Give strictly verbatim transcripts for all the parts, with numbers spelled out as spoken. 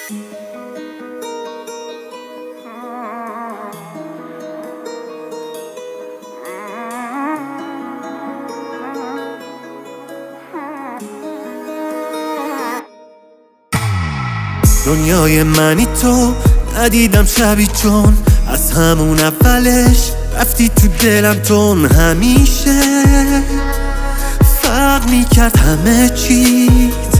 دنیای منی تو ندیدم شبی، چون از همون اولش رفتی تو دلم تون. همیشه فرق میکرد همه چیت،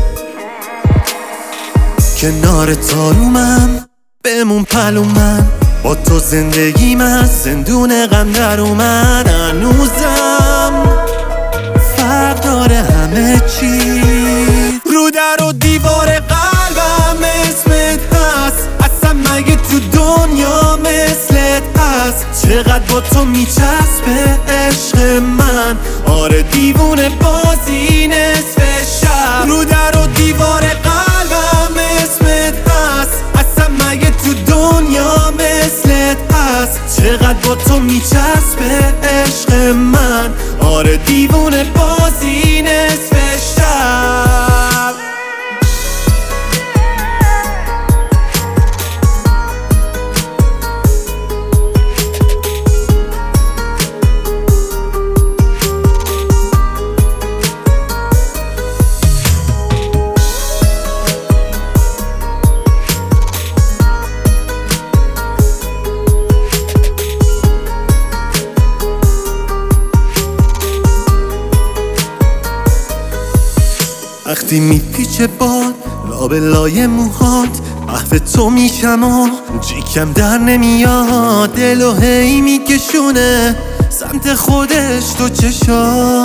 کنار تارومم بمون پلومن، با تو زندگی من زندون غم در اومد. هنوزم فرق داره همه چی، رو در و دیوار قلبم اسمت هست. اصلا مگه تو دنیا مثلت هست؟ چقدر با تو میچسبه عشق من، آره دیوونه بازی نصف شب. رو در و دیوار قلبم اسمت هست. اصلا مگه تو دنیا مثلت هست؟ چقدر با تو میچسبه عشق من، آره دیوونه بازی نصف شب. وقتی میپیچه باد لابلای موهات، محو تو میشم و جیکم در نمیاد. دل و هی میکشونه سمت خودش تو چشات،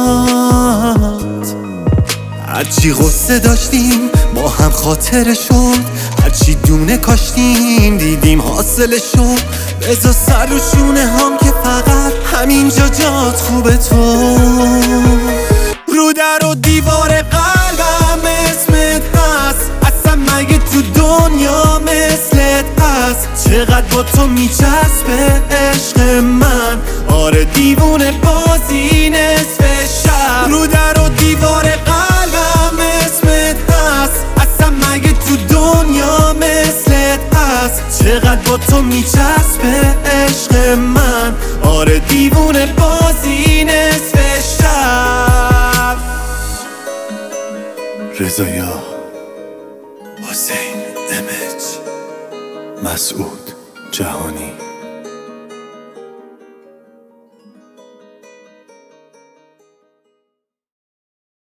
هرچی غصه داشتیم با هم خاطره شد، هرچی دونه کاشتیم دیدیم حاصله شد. بذار سر و شونه هم که فقط همینجا جات خوبه تو. رو در و دیوار قلبم اسمت هست. اصلا مگه تو دنیا مثلت هست؟ چقدر با تو میچسبه عشق من، آره دیوونه بازی نصف شب. رو در و دیوار قلبم اسمت هست. اصلا مگه تو دنیا مثلت هست؟ چقدر با تو میچسبه عشق من، آره دیوونه بازی نصف شب. رضایا، حسین امج، مسعود جهانی.